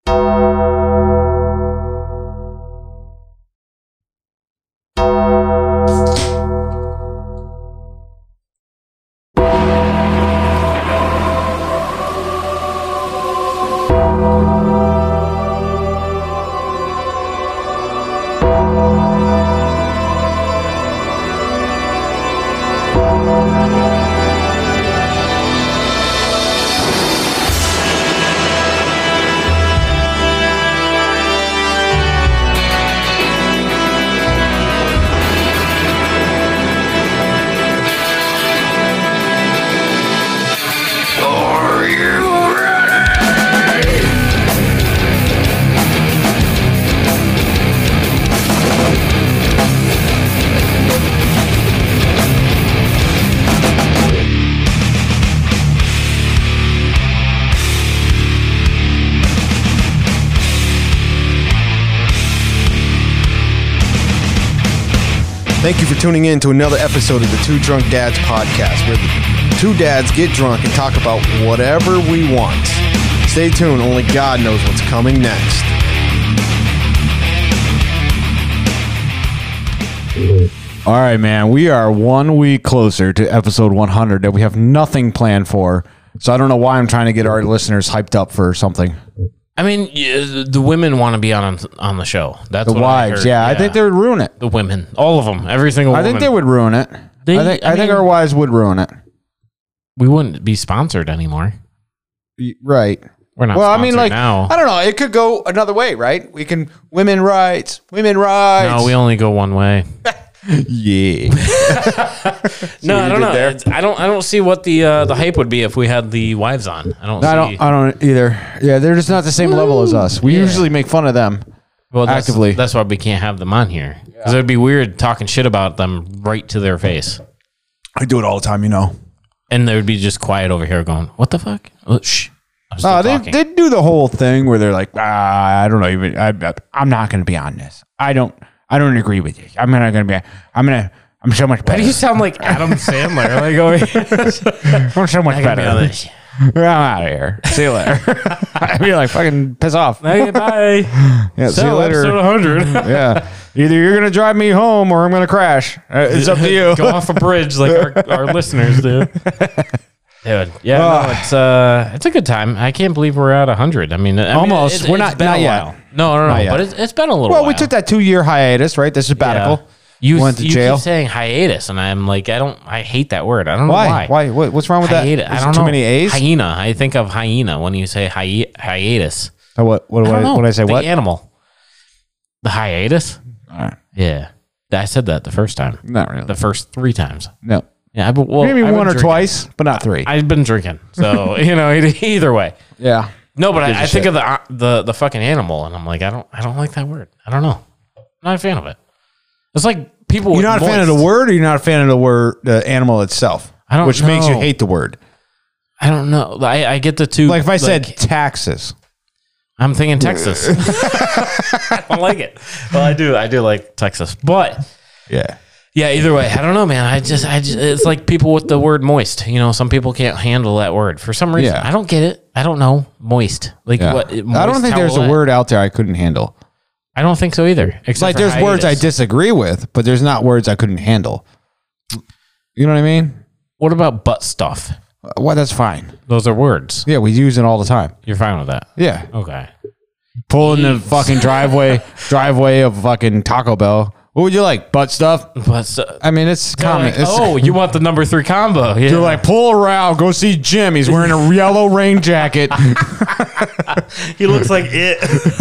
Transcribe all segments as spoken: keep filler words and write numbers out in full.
Thank you for tuning in to another episode of the Two Drunk Dads podcast, where the two dads get drunk and talk about whatever we want. Stay tuned, only God knows what's coming next. All right, man, we are one week closer to episode one hundred that we have nothing planned for, so I don't know why I'm trying to get our listeners hyped up for something. I mean, yeah, the women want to be on on the show. That's The what I wives, heard. yeah, I think they would ruin it. The women, all of them, every single I woman. think they would ruin it. They- I think I I, think mean- our wives would ruin it. We wouldn't be sponsored anymore. Right. We're not Well, I sponsored mean, like, now. I don't know. It could go another way, right? We can women rights, women rights. No, we only go one way. yeah. No, I you don't did know. there? It's- I don't. I don't see what the uh, the hype would be if we had the wives on. I don't. I see. don't. I don't either. Yeah, they're just not the same level as us. We Yeah. usually make fun of them. well, that's, actively. That's why we can't have them on here because it'd be weird talking shit about them right to their face, I do it all the time, you know. and they would be just quiet over here going, "What the fuck?" Oh, shh. I'm still Uh, they talking. they do the whole thing where they're like, ah, I don't know, even I, I'm not going to be on this. I don't. I don't agree with you. I'm not going to be. I'm going to. I'm so much Why better. do you sound like Adam Sandler? Like, oh, yeah. I'm so much I gotta be on better. this. I'm out of here. See you later. I'd be like, fucking piss off. Okay, bye. Yeah, see you So, later. episode one hundred. Yeah. Either you're going to drive me home or I'm going to crash. Uh, It's up to you. Go off a bridge like our, our listeners do. Dude, yeah, no, it's uh, it's a good time. I can't believe we're at one hundred. I mean, I mean, Almost. it- We're it's not- been not a yet. while. No, no, no. Not yet. But it's, it's been a little Well, while. we took that two year hiatus, right? This is sabbatical. Yeah. You, Went to you jail. keep saying hiatus, and I'm like, I don't, I hate that word. I don't know Why? why. Why? What, what's wrong with that? Hiatus. I Is don't too know. many A's? Hyena. I think of hyena when you say hi- hiatus. Oh, what? What? I What? don't know. What did I say? The What? animal. The hiatus. All right. Yeah, I said that the first time. Not really. The first three times. No. Yeah, I, well, Maybe I've been one or drinking. twice, but not three. I've been drinking, so you know, either way. yeah. No, but Gives a I, I think shit. of the uh, the the fucking animal, and I'm like, I don't, I don't like that word. I don't know. I'm not a fan of it. It's like people. You're with not a fan of the moist. word, or you're not a fan of the word, the animal itself, I don't which makes you know. hate the word. I don't know. I, I get the two. Like if I said taxes. I'm thinking Texas. I don't like it. Well, I do. I do like Texas, but Yeah. yeah. Either way, I don't know, man. I just, I just, it's like people with the word moist. You know, some people can't handle that word for some reason. Yeah. I don't get it. I don't know. Moist. Like Yeah. what? I don't moist, think how there's a wet? word out there I couldn't handle. I don't think so either. It's Except like for there's words I hiatus. disagree with, but there's not words I couldn't handle. You know what I mean? What about butt stuff? Well, that's fine. Those are words. Yeah, we use it all the time. You're fine with that? Yeah. Okay. Pull in the fucking driveway, driveway of fucking Taco Bell. What would you like? Butt stuff? But uh, I mean, it's common. like, It's- oh, you want the number three combo? Yeah. You're like, pull around, go see Jim. He's wearing a yellow rain jacket he looks like it.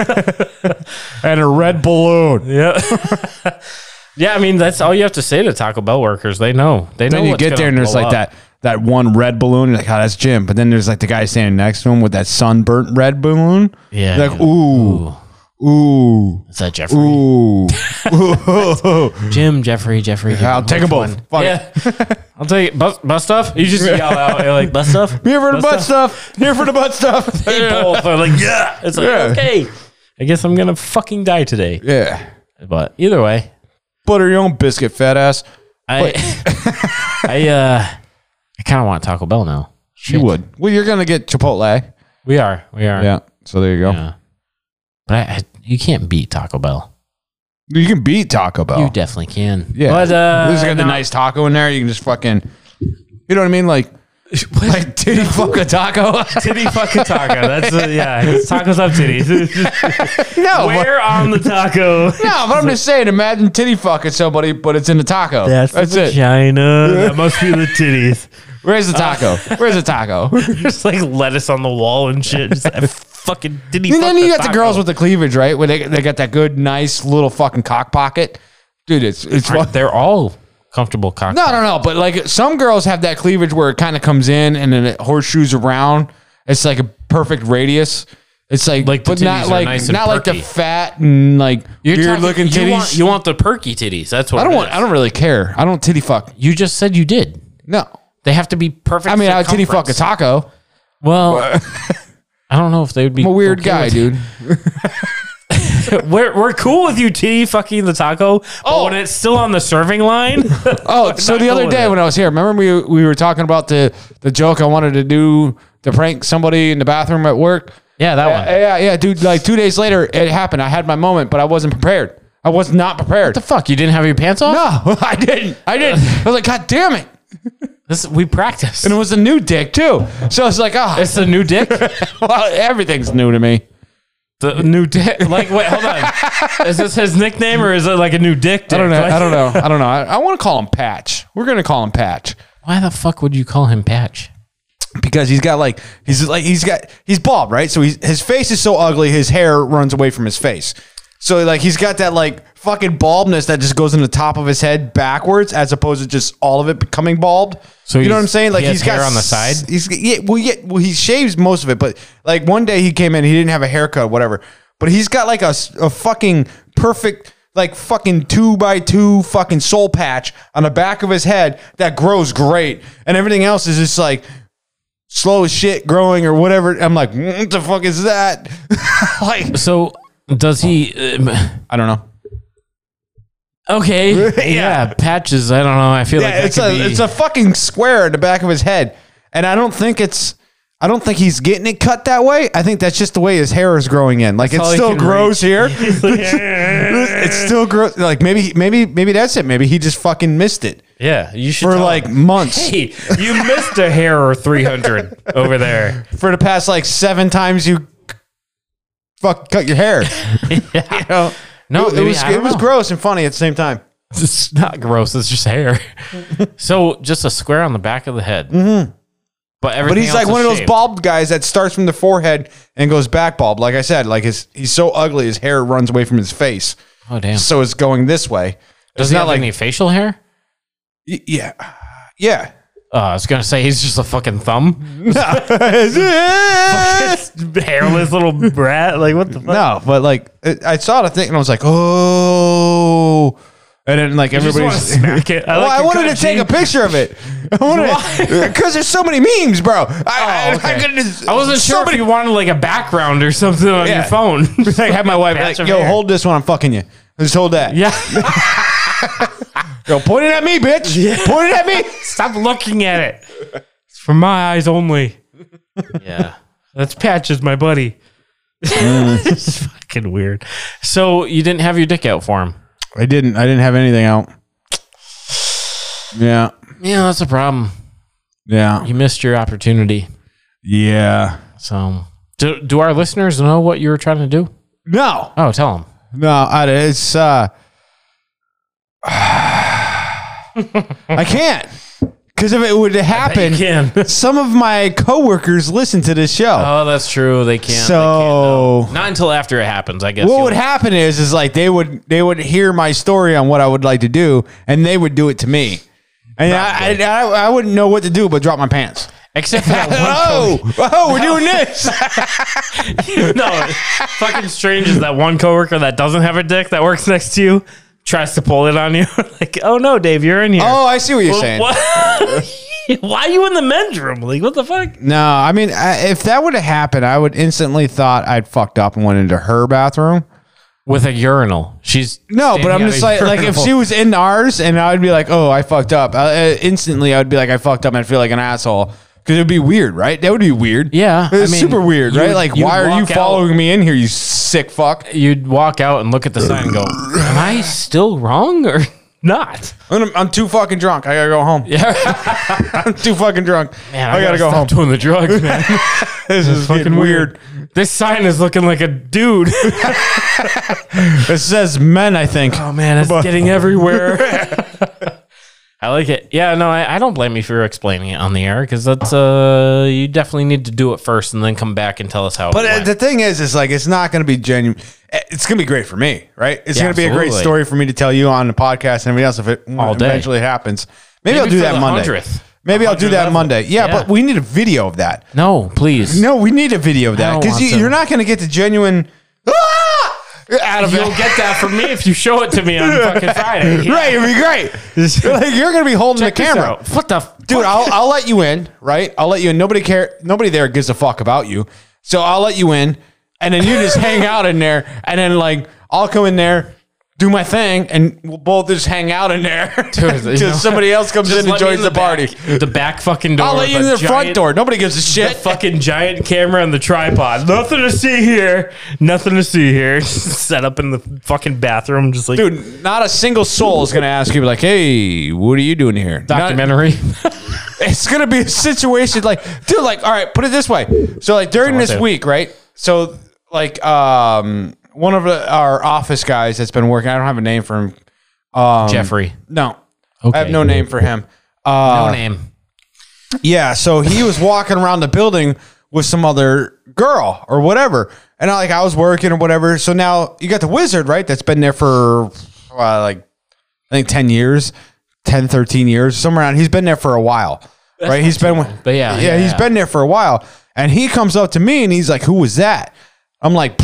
and a red balloon. Yeah. Yeah, I mean that's all you have to say to Taco Bell workers. They know. They know. Then you what's get gonna there and there's blow like up. that that one red balloon. You're like, oh, that's Jim. But then there's like the guy standing next to him with that sunburnt red balloon. Yeah. Like, yeah. ooh, ooh, Is that Jeffrey? ooh. ooh. Jim, Jeffrey, Jeffrey. I'll Jim. take Which them both. one? Fuck it. Yeah. I'll take it. Bus, bus stuff? You just yell out. You're like, bus stuff? Here for the butt stuff. Here for the butt stuff. They both are like, yeah. It's like, Yeah. okay. I guess I'm going to fucking die today. Yeah. But either way, Butter your own biscuit, fat ass. I, I, uh, I kind of want Taco Bell now. You would. Well, you're gonna get Chipotle. We are. We are. Yeah. So there you go. Yeah. But I, I, you can't beat Taco Bell. You can beat Taco Bell. You definitely can. Yeah. But, uh, This got the no. nice taco in there. You can just fucking, you know what I mean? Like, like titty fuck a taco. Titty fuck a taco. That's uh, yeah. It's tacos up titties. No, Where on the taco? but, no, but I'm just saying, imagine titty fucking somebody, but it's in the taco. That's, That's the it. vagina. That must be the titties. Where's the taco? Where's the taco? Just like lettuce on the wall and shit. Just that fucking titty. And fuck then you the got the taco. girls with the cleavage, right? Where they, they got that good, nice little fucking cock pocket. Dude, it's it's Aren't- They're all comfortable cock. no, no, no. But like some girls have that cleavage where it kind of comes in and then it horseshoes around. It's like a perfect radius. It's like, Like the but titties not are like nice and not like the perky. fat and like You're weird talking- looking you titties. Want, you want the perky titties. That's what I don't it want. is. I don't really care. I don't titty fuck. You just said you did. No, They have to be perfect. I mean I would titty fuck a circumference. taco. Well, I don't know if they would be. I'm a weird okay guy, with- dude. We're we're cool with you titty fucking the taco, but Oh. when it's still on the serving line, Oh, so not the other going day there. when I was here, remember we we were talking about the the joke I wanted to do to prank somebody in the bathroom at work. yeah, that one. Yeah, yeah, yeah, dude. Like two days later, it happened. I had my moment, but I wasn't prepared. I was not prepared. What the fuck? You didn't have your pants off? No, I didn't. I didn't. I was like, God damn it! This, we practiced. And it was a new dick too. So it's like, oh, It's a new dick. well, everything's new to me. The new dick. Like, wait, hold on. Is this his nickname or is it like a new dick? dick? I don't know. Like- I don't know. I don't know. I, I want to call him Patch. We're gonna call him Patch Why the fuck would you call him Patch? because he's got like he's like he's got he's bald, right? So he's, his face is so ugly, his hair runs away from his face. So like he's got that like fucking baldness that just goes in the top of his head backwards, as opposed to just all of it becoming bald. So you know he's- what I'm saying? Like he has he's got hair on the s- side? He's yeah, well, yeah, well, he shaves most of it, but like one day he came in, he didn't have a haircut, whatever. But he's got like a, s- a fucking perfect, like fucking two by two fucking soul patch on the back of his head that grows great, and everything else is just like slow as shit growing or whatever. I'm like, what the fuck is that? Like, So does he? Um, I don't know. okay, yeah. Patches. I don't know. I feel like Yeah, that it's could a be, it's a fucking square in the back of his head, and I don't think it's. I don't think he's getting it cut that way. I think that's just the way his hair is growing in. Like it all he still can grows here. He's like, It's still grows. Like maybe, maybe, maybe that's it. Maybe he just fucking missed it yeah, you should for tell like him, months. Hey, you missed a hair or three hundred over there. For the past like seven times you fuck cut your hair. Yeah. You know? No, it, it maybe- was I don't it was know. gross and funny at the same time. It's not gross. It's just hair. So just a square on the back of the head. Mm-hmm. But everything But he's else like is one of those shaved. bald guys that starts from the forehead and goes back bald. Like I said, like his he's so ugly, his hair runs away from his face, Oh damn. so it's going this way. Does It's he not have like any facial hair? y- yeah, yeah. Uh, I was gonna say he's just a fucking thumb. no, Hairless little brat. Like what the fuck? but like it, I saw the thing and I was like, oh, and then like You just everybody's. wanna smack it. I Well, like I your wanted gut, to take Gene. a picture of it. I wanted because there's so many memes, bro. I, I, Oh, okay. I, could just, I wasn't so sure many- if you wanted like a background or something on Yeah. your phone. I have my wife Patch like, of yo, hair. hold this when I'm fucking you. Just hold that. Yeah. Yo, point it at me, bitch. Point it at me. Stop looking at it. It's for my eyes only. Yeah. That's Patches, my buddy. It's fucking weird. So you didn't have your dick out for him? I didn't. I didn't have anything out. Yeah. Yeah, that's a problem. Yeah. You missed your opportunity. Yeah. So do, do our listeners know what you were trying to do? No. Oh, tell them. No. I, it's. uh I can't. Because if it would happen, can. some of my coworkers listen to this show. Oh, that's true. They can't. So- they can't, no. Not until after it happens, I guess. what you'll- would happen is, is like they would they would hear my story on what I would like to do, and they would do it to me, and I, I, I I wouldn't know what to do but drop my pants. Except for that one. Oh, oh, we're doing this. No, fucking strange is that one coworker that doesn't have a dick that works next to you tries to pull it on you. Like, oh no, Dave, you're in here. Oh, I see what you're Well, saying. what? Why are you in the men's room? Like, what the fuck? No, I mean, I, if that would have happened, I would instantly thought I'd fucked up and went into her bathroom. With a urinal. She's No, but I'm standing just at like, a like if urinal. she was in ours and I would be like, oh, I fucked up. Uh, instantly, I would be like, I fucked up and I'd feel like an asshole Because it'd be weird, right? That would be weird. Yeah, It's I mean, super weird, you right? would- Like, you why would are you walk out- following me in here, you sick fuck? You'd walk out and look at the sign and go, am I still wrong or not? I'm, I'm too fucking drunk. I gotta go home. Yeah. I'm too fucking drunk. Man, I, gotta, go stop home. doing the drugs, man. This is Fucking fucking weird. weird. This sign is looking like a dude. It says men, I think. Oh man, it's getting everywhere. I like it. Yeah, no, I, I don't blame you for explaining it on the air because that's uh, you definitely need to do it first and then come back and tell us how. But it uh, went. the thing is, is like it's not going to be genuine. It's going to be great for me, right? It's Yeah, going to be a great absolutely. story for me to tell you on the podcast and everything else if it All day. eventually happens. Maybe, Maybe I'll do for that the Monday. hundredth. Maybe The I'll do that hundredth Monday. Yeah, Yeah. but we need a video of that. No, please. No, we need a video of I that don't because want you, to. you're not going to get the genuine. Ah! Out of You'll it. get that from me if you show it to me on fucking Friday. Yeah. Right, it'd be great. Like, you're going to be holding Check the this camera. out. What the f- Dude, I'll I'll let you in, right? I'll let you in. Nobody care. Nobody there gives a fuck about you. So I'll let you in, and then you just hang out in there, and then like I'll come in there, do my thing, and we'll both just hang out in there Dude, you until know, somebody else comes Just in and let me joins in the, party. back- the back fucking door. I'll let you in with the a front giant- door. Nobody gives a The shit. fucking giant camera and the tripod. Nothing to see here. Nothing to see here. Set up in the fucking bathroom, just like Dude, not a single soul is gonna ask you like, "Hey, what are you doing here?" Not- documentary. it's gonna be a situation like, dude, like, all right, put it this way. So like during this do. week, right? So like, um, one of the, our office guys that's been working. I don't have a name for him. Um, Jeffrey. No, Okay. I have no name for him. Uh, No name. Yeah, so he was walking around the building with some other girl or whatever, and I, like I was working or whatever. So now you got the wizard, right? That's been there for uh, like I think ten years, ten, thirteen years, somewhere around. He's been there for a while, right? He's been, But yeah, yeah, yeah, he's yeah. been there for a while, and he comes up to me and he's like, "Who was that?" I'm like,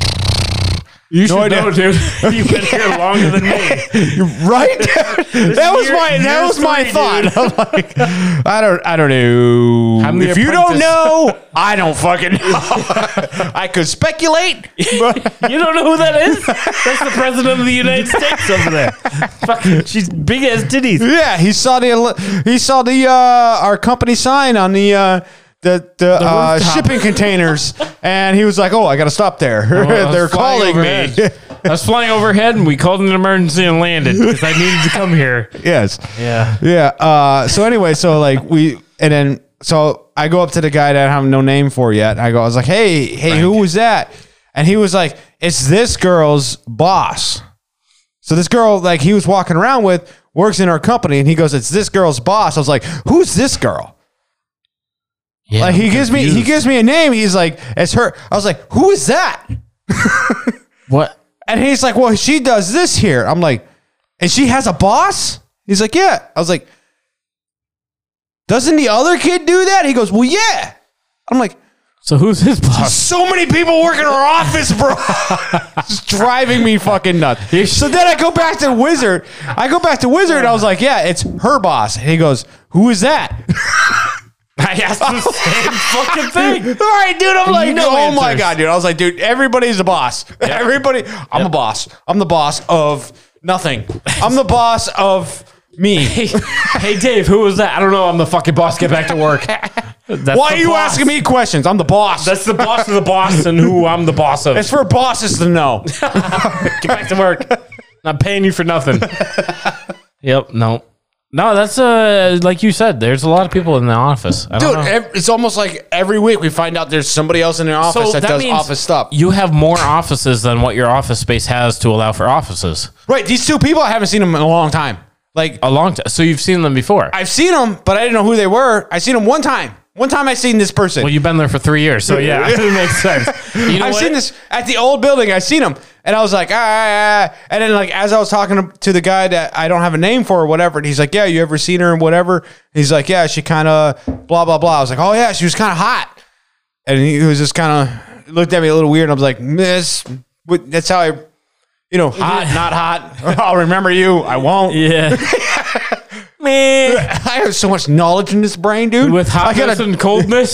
You No should idea. know, dude. You've been here longer than me. right? that was year- my that year was my three, thought. dude. I'm like, I don't I don't know. I'm the If you don't apprentice. know, I don't fucking know. I could speculate. But You don't know who that is? That's the president of the United States over there. Fucking, she's big as titties. yeah, he saw the he saw the uh, our company sign on the uh, the the, uh, rooftop. shipping containers, and he was like, "Oh, I got to stop there. I was They're flying calling me." overhead. I was flying overhead and we called an emergency and landed because I needed to come here. yes. Yeah. Yeah. Uh, so anyway, so like we, and then, so I go up to the guy that I have no name for yet. I go, I was like, hey, hey, who was that? And he was like, it's this girl's boss. So this girl, like he was walking around with, works in our company, and he goes, it's this girl's boss. I was like, who's this girl? Yeah, Like he I'm gives me, he confused. gives me a name. He's like, it's her. I was like, who is that? What? And he's like, well, she does this here. I'm like, and she has a boss? He's like, yeah. I was like, doesn't the other kid do that? He goes, well, yeah. I'm like, So who's his boss? so many people work in our office, bro. It's driving me fucking nuts. So then I go back to Wizard. I go back to Wizard. And I was like, yeah, it's her boss. And he goes, who is that? I asked the same fucking thing. All right, dude. I'm like, No oh my answers. God, dude. I was like, dude, everybody's a boss. Everybody. I'm a boss. I'm the boss of nothing. I'm the boss of me. Hey, hey, Dave, who was that? I don't know. I'm the fucking boss. Get back to work. That's Why the are you boss. asking me questions? I'm the boss. That's the boss of the boss and who I'm the boss of. it's for bosses to know. Get back to work. Not paying you for nothing. Yep. No. No, that's uh like you said. There's a lot of people in the office. I don't Dude, know. ev- it's almost like every week we find out there's somebody else in the office that, does means office stuff. You have more offices than what your office space has to allow for offices. Right. These two people, I haven't seen them in a long time. Like, A long time. So you've seen them before. I've seen them, but I didn't know who they were. I seen them one time. One time I seen this person. Well, you've been there for three years, so yeah, it makes sense. You know I've what? seen this at the old building. I seen him, and I was like, ah, ah, ah. And then like as I was talking to, to the guy that I don't have a name for or whatever, and he's like, yeah, you ever seen her and whatever? He's like, yeah, she kind of blah blah blah. I was like, oh yeah, she was kind of hot, and he was just kind of looked at me a little weird. And I was like, Miss, what- that's how I, you know, hot, not hot. I'll remember you. I won't. Yeah. Man. I have so much knowledge in this brain, dude. With I hotness gotta, and coldness.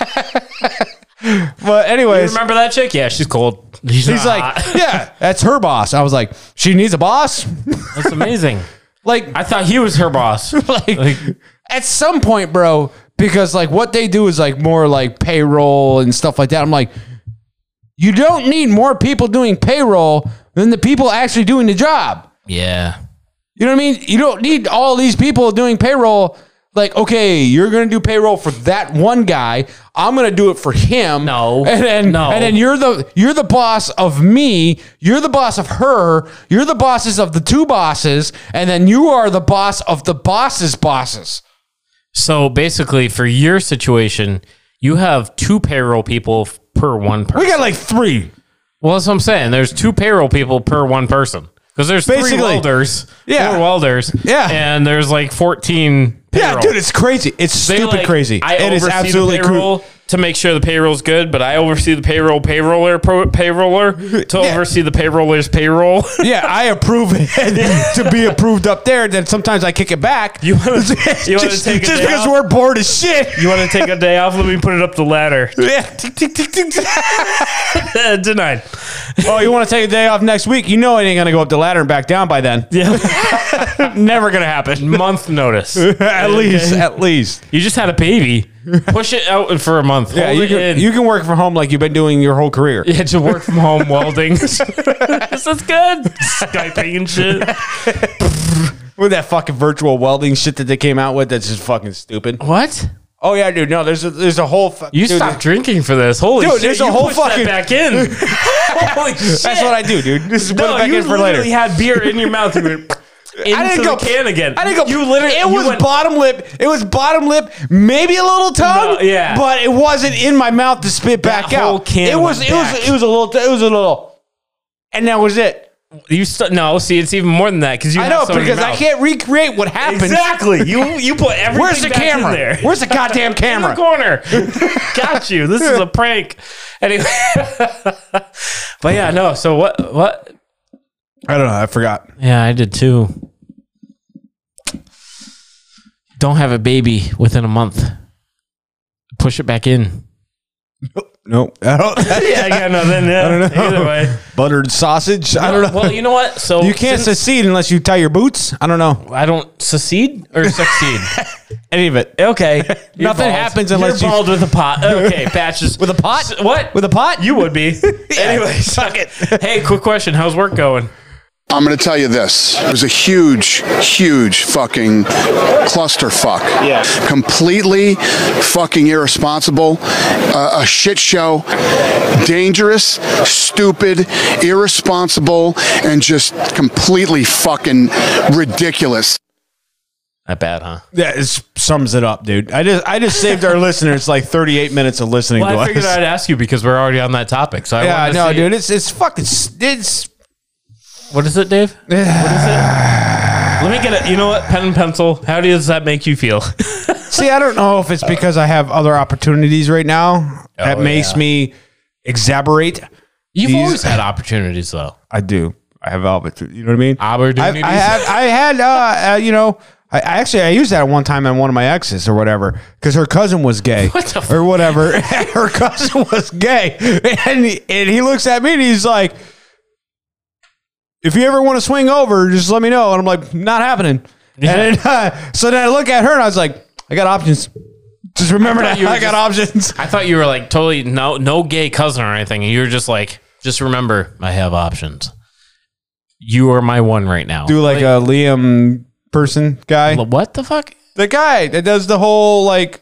but anyways, Remember that chick? Yeah, she's cold. She's he's not like, hot. yeah, that's her boss. I was like, she needs a boss. That's amazing. Like, I thought he was her boss. like, Like, at some point, bro, because like what they do is like more like payroll and stuff like that. I'm like, you don't need more people doing payroll than the people actually doing the job. Yeah. You know what I mean? You don't need all these people doing payroll. Like, okay, you're going to do payroll for that one guy. I'm going to do it for him. No. And then, No. and then you're the you're the boss of me. You're the boss of her. You're the bosses of the two bosses. And then you are the boss of the boss's bosses. So basically, for your situation, you have two payroll people per one person. We got like three. Well, that's what I'm saying. There's two payroll people per one person. Because there's Basically. three welders, Yeah. four welders, Yeah. and there's like fourteen payroll. Yeah, dude, it's crazy. It's They, stupid like, crazy. I It is oversee absolutely the crazy. payroll to make sure the payroll's good, but I oversee the payroll payroller pro, payroller to Yeah. oversee the payroller's payroll. Yeah, I approve it to be approved up there. Then sometimes I kick it back. You want to you want to just, take a just day because off? we're bored as shit. You want to take a day off? Let me put it up the ladder. Yeah. Tick, tick, tick, tick, tick. Denied. Oh, you want to take a day off next week? You know it ain't gonna go up the ladder and back down by then. Yeah. Never gonna happen. Month notice. At least, at least. You just had a baby. Push it out for a month. Yeah, Hold you it can, in. you can work from home like you've been doing your whole career. Yeah, to work from home welding. This is good. Skyping and shit. With that fucking virtual welding shit that they came out with, that's just fucking stupid. What? Oh yeah, dude. No, there's a, there's a whole. Fu- You dude, stopped drinking for this. Holy Dude, shit. there's a you whole pushed fucking- that back in. Holy shit. That's what I do, dude. This is put No, it back you in for literally later. had beer in your mouth. You went into I didn't the go can again. I didn't go. You literally. It you was went, bottom lip. It was bottom lip, maybe a little tongue. No, yeah. But it wasn't in my mouth to spit back That whole out. can it was. went It back. was. It was a little. It was a little. And that was it. You st- no, see, it's even more than that because you. I have know some in your because I mouth. can't recreate what happened. Exactly. You you put everything. Where's the back camera? In there. Where's the goddamn In the camera? corner. Got you. This is a prank. Anyway. But yeah, no. So what? What? I don't know. I forgot. Yeah, I did too. Don't have a baby within a month. Push it back in. Nope. I don't, Yeah, I got nothing. Yeah. I don't know. Either way. Buttered sausage. I don't know. Well, you know what? So you can't since- succeed unless you tie your boots. I don't know. I don't succeed or succeed. Any of it. Okay. You're Nothing bald. happens unless You're you- bald with a pot. Okay, patches. With a pot? S- What? With a pot? You would be. Anyway, suck it. Hey, quick question. How's work going? I'm going to tell you this. It was a huge, huge fucking clusterfuck. Yeah. Completely fucking irresponsible. Uh, a shit show. Dangerous, stupid, irresponsible, and just completely fucking ridiculous. Not bad, huh? Yeah, it sums it up, dude. I just I just saved our listeners like thirty-eight minutes of listening Well, to I figured us. I'd ask you because we're already on that topic. So I yeah, wanted to no, see- dude, it's it's fucking it's. What is it, Dave? What is it? Let me get it. You know what? Pen and pencil. How does that make you feel? See, I don't know if it's because I have other opportunities right now that Oh, makes yeah. me exasperate. You've These- always had opportunities, though. I do. I have opportunities. You know what I mean? I, Opportunities. I had. I had. Uh, uh, you know. I, I actually I used that one time on one of my exes or whatever because her cousin was gay What the f- or whatever. Her cousin was gay, and he, and he looks at me and he's like, "If you ever want to swing over, just let me know." And I'm like, "Not happening." Yeah. And then, uh, so then I look at her and I was like, "I got options. Just remember I thought that you were I got options." I thought you were like totally no no gay cousin or anything. And you were just like, just remember, I have options. You are my one right now. Do like a Liam person guy, What the fuck? the guy that does the whole like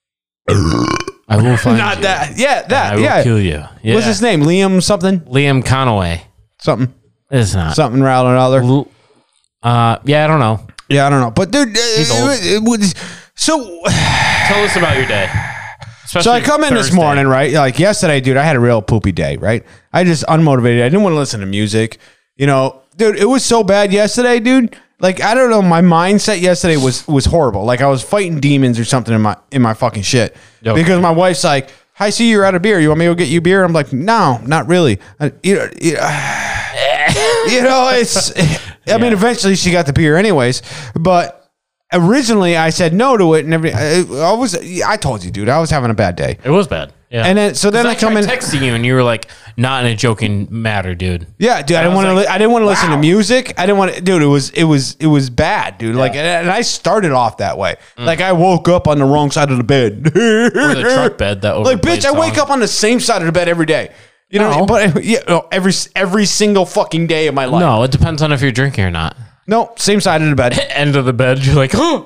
I will find not you. that yeah that I will yeah. kill you. Yeah. What's his name? Liam something Liam Conaway. something It's not. something rather or another. L- Uh, yeah, I don't know. Yeah, I don't know, but dude, uh, old. it- it was- so Tell us about your day. so I come in this Thursday. morning, right? Like yesterday, dude, I had a real poopy day, right? I just unmotivated. I didn't want to listen to music, you know, dude. It was so bad yesterday, dude. Like I don't know, my mindset yesterday was was horrible. Like I was fighting demons or something in my in my fucking shit Okay. because my wife's like, "I see you're out of beer. You want me to go get you beer?" I'm like, "No, not really." I, you know, you know, you know, it's. I mean, eventually she got the beer, anyways. But originally, I said no to it, and every I, I was. I told you, dude, I was having a bad day. It was bad. Yeah. And then so then I, I come tried in texting you, and you were like, "Not in a joking matter, dude." Yeah, dude. I didn't want to. like, Li- I didn't want to listen to wow. music. I didn't want to, dude. It was it was it was bad, dude. Like, and, and I started off that way. Mm. Like, I woke up on the wrong side of the bed. Or the truck bed that Like, overplayed bitch, I wake songs. up on the same side of the bed every day. You know, No. but yeah, no, every every single fucking day of my life. No, it depends on if you're drinking or not. no, same side of the bed. End of the bed, you're like, oh,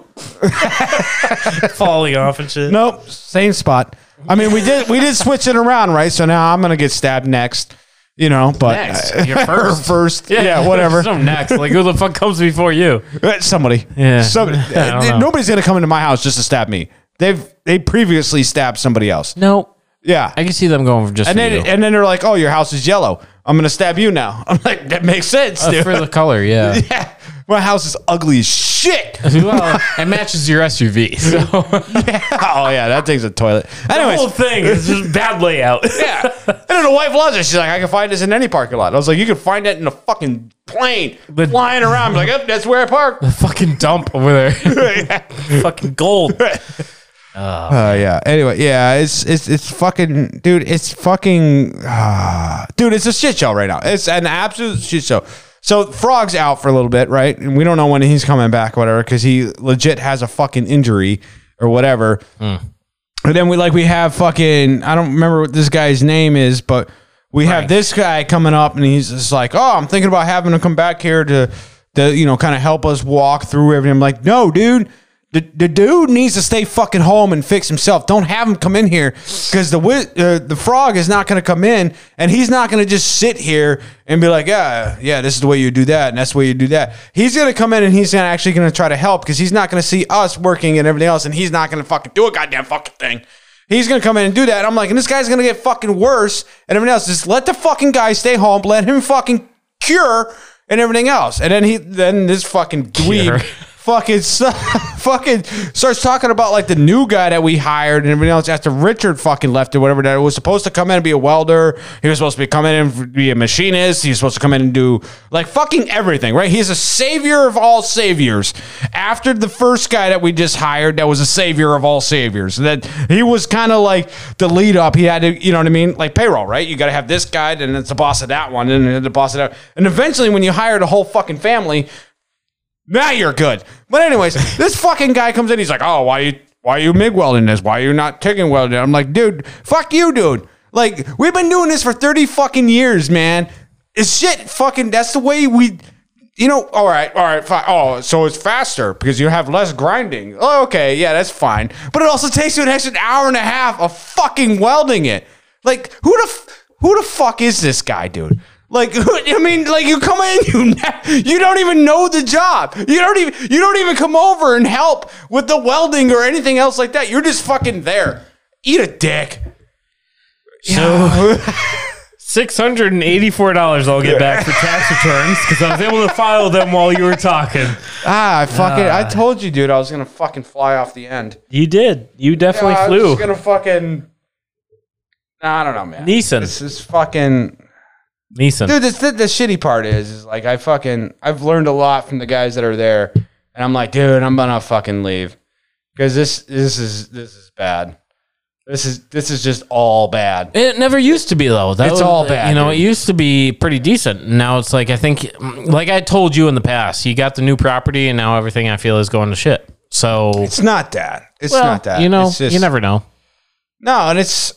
falling off and shit. Nope, same spot. I mean, we did we did switch it around, right? So now I'm gonna get stabbed next. You know, but Next. You're first. first, yeah, whatever. So next, like who the fuck comes before you? Uh, Somebody. Yeah. Somebody. I don't uh, know. Nobody's gonna come into my house just to stab me. They've they previously stabbed somebody else. No, Yeah. I can see them going for just And for then you. and then they're like, "Oh, your house is yellow. I'm gonna stab you now." I'm like, "That makes sense, Uh, dude." for the color, yeah. Yeah. My house is ugly as shit. Well, it matches your S U V. So Oh yeah, that thing's a toilet. the Anyways, whole thing is just bad layout. yeah. And then the wife loves it. She's like, "I can find this in any parking lot." I was like, "You can find that in a fucking plane The- flying around." I'm like, "Yep, that's where I park." The fucking dump over there. Fucking gold. Uh, yeah. Anyway, yeah, it's it's it's fucking, dude. It's fucking, uh, dude. It's a shit show right now. It's an absolute shit show. So Frog's out for a little bit, right? And we don't know when he's coming back, or whatever, because he legit has a fucking injury or whatever. And then we like we have fucking, I don't remember what this guy's name is, but we have Frank. this guy coming up, and he's just like, "Oh, I'm thinking about having him come back here to, to you know, kind of help us walk through everything." I'm like, "No, dude." The, the dude needs to stay fucking home and fix himself. Don't have him come in here because the wi- uh, the frog is not going to come in, and he's not going to just sit here and be like, yeah, yeah, this is the way you do that, and that's the way you do that. He's going to come in and he's gonna actually going to try to help because he's not going to see us working and everything else, and he's not going to fucking do a goddamn fucking thing. He's going to come in and do that. And I'm like, and this guy's going to get fucking worse and everything else. Just let the fucking guy stay home. Let him fucking cure and everything else. And then he, then this fucking Cure. dweeb fucking fucking starts talking about like the new guy that we hired and everything else after Richard fucking left or whatever, that was supposed to come in and be a welder. He was supposed to be coming in and be a machinist. He was supposed to come in and do like fucking everything, right? He's a savior of all saviors. After the first guy that we just hired that was a savior of all saviors, that he was kind of like the lead up. He had to, you know what I mean? Like payroll, right? You got to have this guy, and it's the boss of that one, and then the boss of that. And eventually when you hire the whole fucking family, now you're good. But anyways, this fucking guy comes in. He's like, "Oh, why you why are you MIG welding this? Why are you not TIG welding?" I'm like, "Dude, fuck you, dude. Like, we've been doing this for thirty fucking years, man. It's shit fucking, that's the way we, you know, all right, all right, fine. Oh, so it's faster because you have less grinding. Oh, okay, yeah, that's fine. But it also takes you an extra hour and a half of fucking welding it. Like, who the, f- who the fuck is this guy, dude? Like, I mean, like you come in, you you don't even know the job. You don't even you don't even come over and help with the welding or anything else like that. You're just fucking there. Eat a dick. So six hundred and eighty-four dollars I'll get back for tax returns because I was able to file them while you were talking. Ah, I fucking I told you, dude, I was gonna fucking fly off the end. You did. You definitely Yeah, I flew. was gonna fucking. Nah, I don't know, man. Neeson. This is fucking. Neeson. Dude, this, the, the shitty part is, is like I fucking I've learned a lot from the guys that are there, and I'm like, dude, I'm gonna fucking leave because this this is this is bad. This is this is just all bad. It never used to be though. That It's was, all bad, You know, dude. it used to be pretty decent. Now it's like I think, like I told you in the past, you got the new property, and now everything I feel is going to shit. So It's not that. It's well, not that. You know, It's just, you never know. No, and it's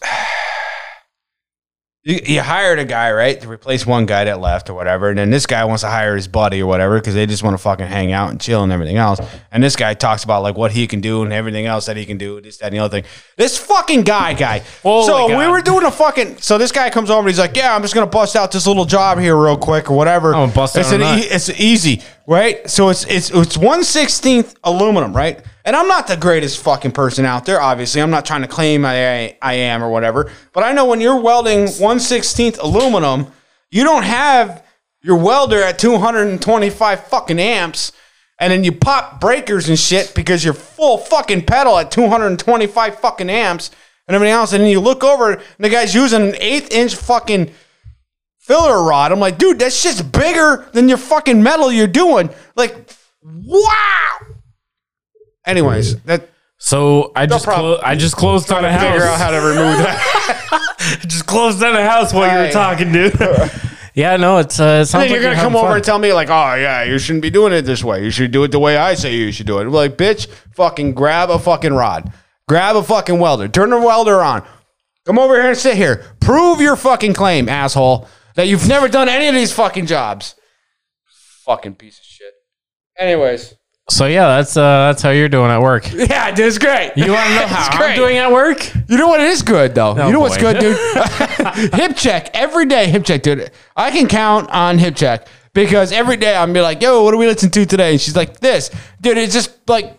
you, you hired a guy, right, to replace one guy that left or whatever, and then this guy wants to hire his buddy or whatever because they just want to fucking hang out and chill and everything else. And this guy talks about like what he can do and everything else that he can do, this, that, and the other thing. This fucking guy, guy. Holy so we God. were doing a fucking. So this guy comes over and he's like, "Yeah, I'm just gonna bust out this little job here real quick or whatever." I'm gonna bust it's out an a nut. e- It's easy, right? So it's it's it's one sixteenth aluminum, right? And I'm not the greatest fucking person out there, obviously. I'm not trying to claim I, I am or whatever. But I know when you're welding one sixteenth aluminum, you don't have your welder at two hundred twenty-five fucking amps, and then you pop breakers and shit because you're full fucking pedal at two hundred twenty-five fucking amps and everything else. And then you look over and the guy's using an eighth inch fucking filler rod. I'm like, dude, that shit's bigger than your fucking metal you're doing. Like, wow. Anyways, that So I just problem. clo- I just closed on a house. Figure out how to remove that. just closed down a house while you were Right. talking, dude. yeah, no, it's uh, it And sounds then like you're gonna having come over fun. and tell me like, oh yeah, you shouldn't be doing it this way. You should do it the way I say you should do it. I'm like, bitch, fucking grab a fucking rod, grab a fucking welder, turn the welder on, come over here and sit here, prove your fucking claim, asshole, that you've never done any of these fucking jobs. Fucking piece of shit. Anyways, So yeah, that's uh, that's how you're doing at work. yeah, dude, it's great. You want to know It's how great. I'm doing at work? You know what? It is good though. Oh, you know what's boy. good, dude? Hip check every day. Hip check, dude. I can count on hip check because every day I'm be like, "Yo, what are we listening to today?" And she's like, "This, dude." It's just like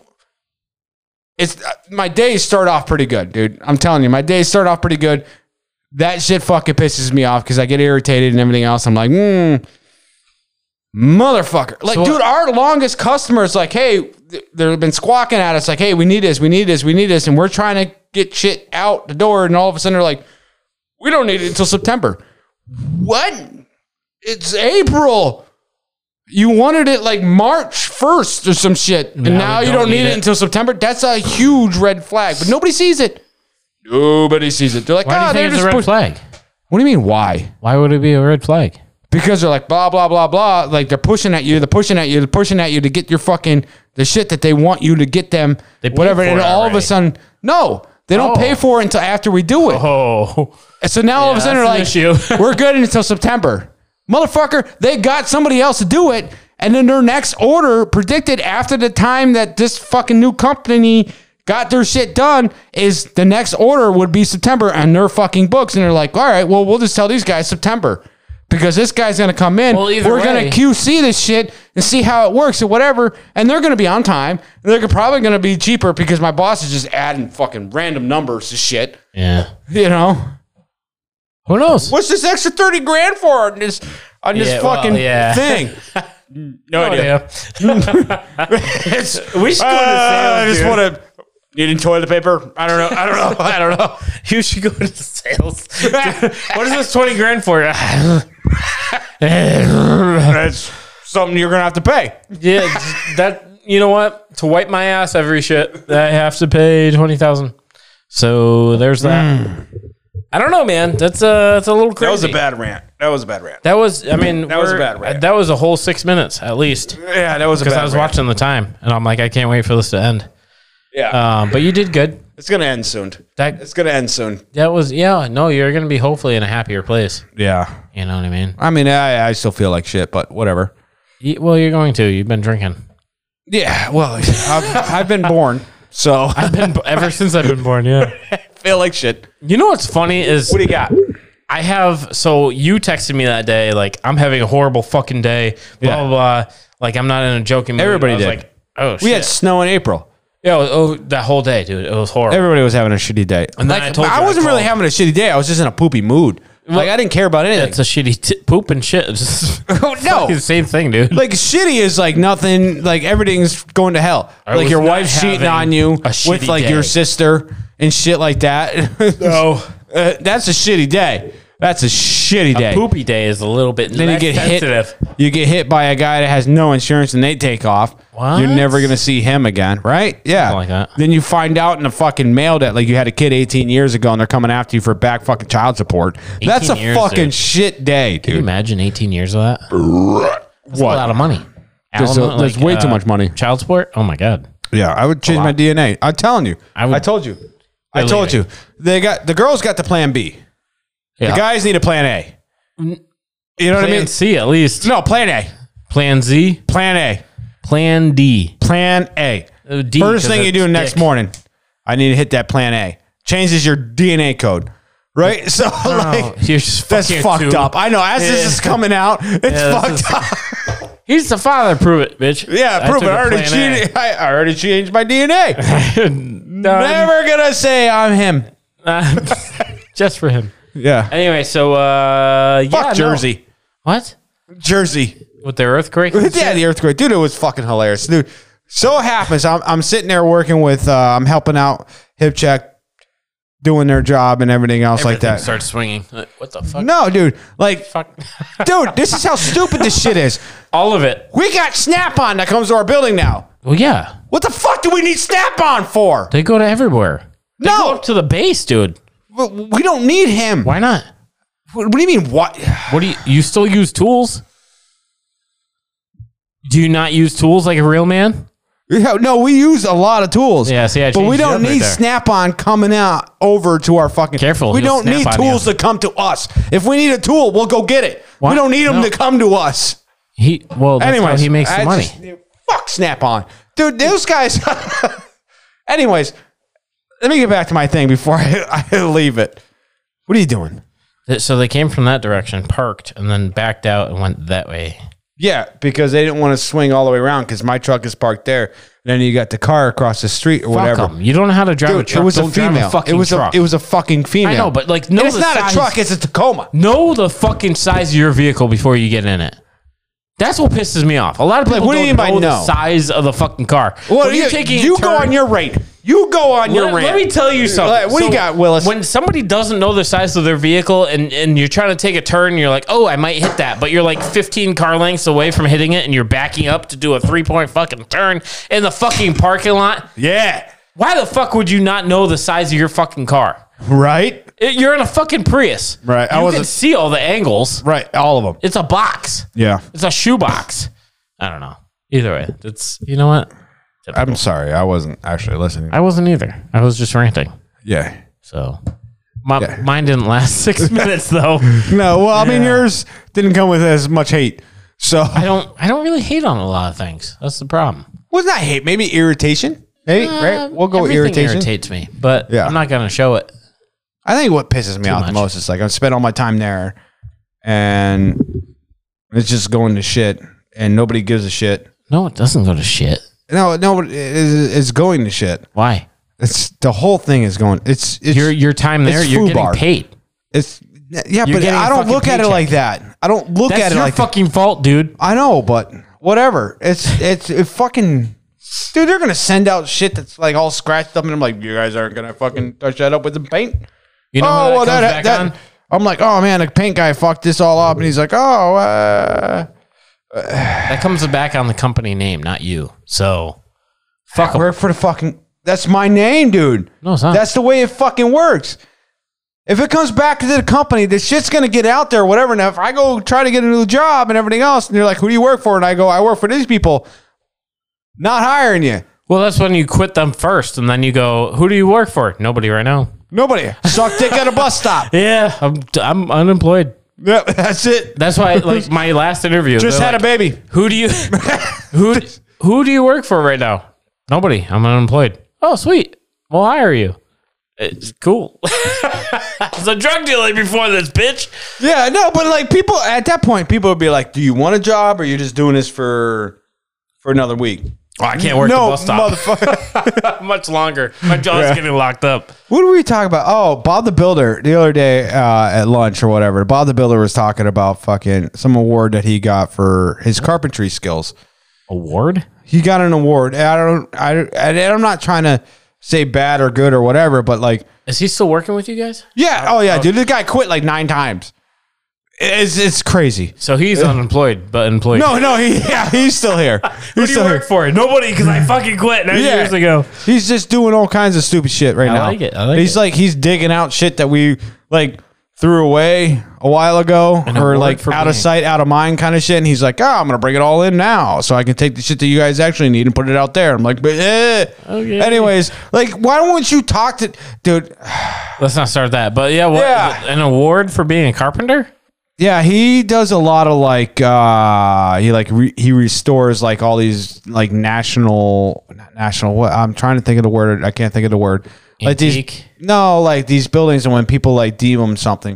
it's uh, my days start off pretty good, dude. I'm telling you, my days start off pretty good. That shit fucking pisses me off because I get irritated and everything else. I'm like, hmm. Motherfucker. Like, So dude, what- our longest customer is like, hey, th- they've been squawking at us like, hey, we need this, we need this, we need this. And we're trying to get shit out the door. And all of a sudden they're like, we don't need it until September. What? It's April. You wanted it like March first or some shit. And Now now we you don't don't need need it it. until September. That's a huge red flag. But nobody sees it. Nobody sees it. They're like, Why do oh, you they're think it's just a red push-" flag? What do you mean, why? Why would it be a red flag? Because they're like blah blah blah blah, like they're pushing at you, they're pushing at you, they're pushing at you to get your fucking the shit that they want you to get them, They paid whatever. for And it all of a already. sudden, no, they don't Oh. pay for it until after we do it. Oh, And so now all of a Yeah, sudden they're like, that's an issue. we're good until September, motherfucker. They got somebody else to do it, and then their next order predicted after the time that this fucking new company got their shit done is the next order would be September and their fucking books. And they're like, all right, well, we'll just tell these guys September because this guy's going to come in. Well, either We're going way- to Q C this shit and see how it works or whatever. And they're going to be on time. And they're probably going to be cheaper because my boss is just adding fucking random numbers to shit. yeah. You know? Who knows? What's this extra thirty grand for on this, on this Yeah, well, fucking yeah. thing? No Oh, idea. yeah. It's, We should go to uh, I sales, just dude. want to. Needing toilet paper? I don't know. I don't know. I don't know. You should go to sales. Dude, what is this twenty grand for? That's something you're gonna have to pay. Yeah, that you know what? To wipe my ass every shit, I have to pay twenty thousand. So there's that. I don't know, man. That's uh, that's a little crazy. That was a bad rant. That was a bad rant. That was. I mean, That was a we're- bad rant. That was a whole six minutes at least. Yeah, that was a Because bad I was rant. watching the time, and I'm like, I can't wait for this to end. Yeah, Um, but you did good. it's gonna end soon. That It's gonna end soon. that was yeah. No, you're gonna be hopefully in a happier place. Yeah. You know what I mean? I mean, I, I still feel like shit, but whatever. Y- Well, you're going to. You've been drinking. Yeah. Well, I've, I've been born, so I I've been ever since I've been born. Yeah. feel like shit. You know what's funny is What do you got? I have. So you texted me that day, like I'm having a horrible fucking day. Blah Yeah. blah blah. Like I'm not in a joking mood. Everybody I was did. Like, oh shit. We had snow in April. yeah. Oh, that whole day, dude. It was horrible. Everybody was having a shitty day. And then Like, I told you I I wasn't really called. having a shitty day. I was just in a poopy mood. Like I didn't care about anything. It's a shitty t- poop and shit. It's just no. fucking same thing, dude. Like shitty is like nothing. Like everything's going to hell. I like was your not wife's cheating having on you a with shitty like day. your sister and shit like that. No, uh, that's a shitty day. That's a shitty day. Poopy day is a little bit Then you less get sensitive. hit. You get hit by a guy that has no insurance and they take off. What? You're never gonna see him again, right? Yeah, Something like that. Then you find out in the fucking mail that like you had a kid eighteen years ago and they're coming after you for back fucking child support. That's a years, fucking dude. shit day, Can you dude. imagine eighteen years of that? That's a lot of money. There's, a- Alimony, there's like, way too uh, much money. Child support? Oh my god. Yeah, I would change my D N A. I'm telling you. I I, would told you. I believe told it. you. They got the girls got the plan B. Yeah. The guys need a plan A. You know what I Plan mean? C at least. No, plan A. Plan Z. Plan A. Plan D. Plan A. Uh, D, First 'cause thing you it's do next dick. morning, I need to hit that plan A. Changes your D N A code. Right? So Oh, like you're just that's fucking fucked too- up. I know. As this Yeah. is coming out, it's Yeah, fucked this up. He's the father. Prove it, bitch. Yeah, prove it. took I a already Plan A. cheated. I I already changed my D N A. No, Never gonna say I'm him. uh, just for him. Yeah. Anyway, so uh, Fuck yeah, no. Jersey. What? Jersey. With the earthquake? and Yeah, shit? the earthquake, dude. It was fucking hilarious, dude. So it happens. I'm I'm sitting there working with. Uh, I'm helping out Hip Check, doing their job and everything else Everything like that. starts swinging. Uh, What the fuck? No, dude. Like, Fuck. dude, this is how stupid this shit is. All of it. We got Snap-on that comes to our building now. Well, yeah. What the fuck do we need Snap-on for? They go to everywhere. They No. go up to the base, dude. We don't need him. Why not? What, what do you mean? What? What do you you still use tools? Do you not use tools like a real man? Yeah, no, we use a lot of tools. Yeah, see, I but we changed it don't up right need there. Snap-on coming out over to our fucking. Careful, We he'll don't snap need on tools you. to come to us. If we need a tool, we'll go get it. What? We don't need them No. to come to us. He well, that's Anyways, how he makes the I money. just- fuck Snap-on, dude. Those guys. Anyways, let me get back to my thing before I, I leave it. What are you doing? So they came from that direction, parked, and then backed out and went that way. Yeah, because they didn't want to swing all the way around because my truck is parked there. And then you got the car across the street or whatever. Fuck 'em. You don't know how to drive a Dude, truck. it was don't a female. Drive a fucking it was truck. a it was a fucking female. I know, but like, know And it's the not size. a truck; it's a Tacoma. Know the fucking size of your vehicle before you get in it. That's what pisses me off. A lot of people what do you don't mean by know the no? size of the fucking car. Well, When you, you're taking a you go turn- on your rate. You go on your Let, rant. let me tell you something. What do you got, Willis? When somebody doesn't know the size of their vehicle and, and you're trying to take a turn, and you're like, oh, I might hit that, but you're like fifteen car lengths away from hitting it, and you're backing up to do a three point fucking turn in the fucking parking lot. Yeah. Why the fuck would you not know the size of your fucking car? Right. It- you're in a fucking Prius. Right. I You wasn't- can see all the angles. Right. All of them. It's a box. Yeah. It's a shoe box. I don't know. Either way, it's you know what? I'm sorry. I wasn't actually listening. I wasn't either. I was just ranting. Yeah. So my Yeah. mine didn't last six minutes though. No. Well, I mean, yours didn't come with as much hate. So I don't I don't really hate on a lot of things. That's the problem. wasn't that hate? Maybe irritation. Maybe right. We'll go with Uh, Everything irritation. irritates me, but Yeah. I'm not gonna show it. I think what pisses me off the much. most is like I've spent all my time there, and it's just going to shit, and nobody gives a shit. No, it doesn't go to shit. No, no, it is it's going to shit. Why? It's the whole thing is going. It's it's Your your time there, it's you're getting FUBAR. paid. it's yeah, You're but getting a I don't fucking look at it paycheck. like that. I don't look That's at it your like that. fucking fault, dude. I know, but whatever. It's it's it fucking dude. They're gonna send out shit that's like all scratched up, and I'm like, you guys aren't gonna fucking touch that up with some paint. You know oh when that well, comes that, back that on? I'm like, oh man, the paint guy fucked this all up, and he's like, oh, uh, That comes back on the company name, not you. So fuck 'em. work for the fucking. That's my name, dude. No, it's not. That's the way it fucking works. If it comes back to the company, the shit's gonna get out there, or whatever. Now, if I go try to get a new job and everything else, and you're like, who do you work for? And I go, I work for these people. Not hiring you. Well, that's when you quit them first, and then you go, "Who do you work for?" Nobody right now. Nobody. Suck dick at a bus stop. Yeah, I'm I'm unemployed. Yeah, that's it. That's why, like my last interview, Just they're had like, a baby. Who do you who who do you work for right now? Nobody. I'm unemployed. Oh, sweet. We'll hire you. It's cool. I was a drug dealer before this, bitch. Yeah, no, but like people at that point, people would be like, "Do you want a job, or you're just doing this for for another week?" Oh, I can't work no, the bus stop motherfucker. much longer. My jaw's Yeah. getting locked up. What were we talking about? Oh, Bob the Builder the other day uh, at lunch or whatever. Bob the Builder was talking about fucking some award that he got for his carpentry skills. Award? He got an award. I don't. I. I I'm not trying to say bad or good or whatever, but like, Is he still working with you guys? yeah. Oh yeah, dude. This guy quit like nine times. It's it's crazy. So he's unemployed, but employed. No, no. He yeah. He's still here. Who He's do you still work here. for? Nobody, because I fucking quit nine Yeah. years ago. He's just doing all kinds of stupid shit right I now. like it. I like he's it. like he's digging out shit that we like threw away a while ago, An or award like for out of being- sight, out of mind kind of shit. And he's like, "Oh, I'm gonna bring it all in now, so I can take the shit that you guys actually need and put it out there." I'm like, "But eh." Okay. Anyways, like, why don't you talk to dude? Let's not start that. But yeah, what, Yeah. an award for being a carpenter? Yeah, he does a lot of like uh he like re- he restores like all these like national not national what I'm trying to think of the word I can't think of the word like these Antique? no like these buildings, and when people like deem them something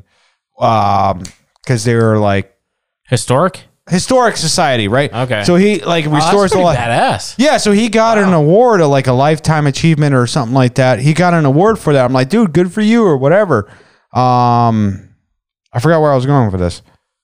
um because they were like Historic? historic society, right? Okay. so he like Oh, restores that's a pretty lot. badass. Yeah, so he got an award, of like a lifetime achievement or something like that. He got an award for that. I'm like, dude, good for you or whatever. Um, I forgot where I was going for this.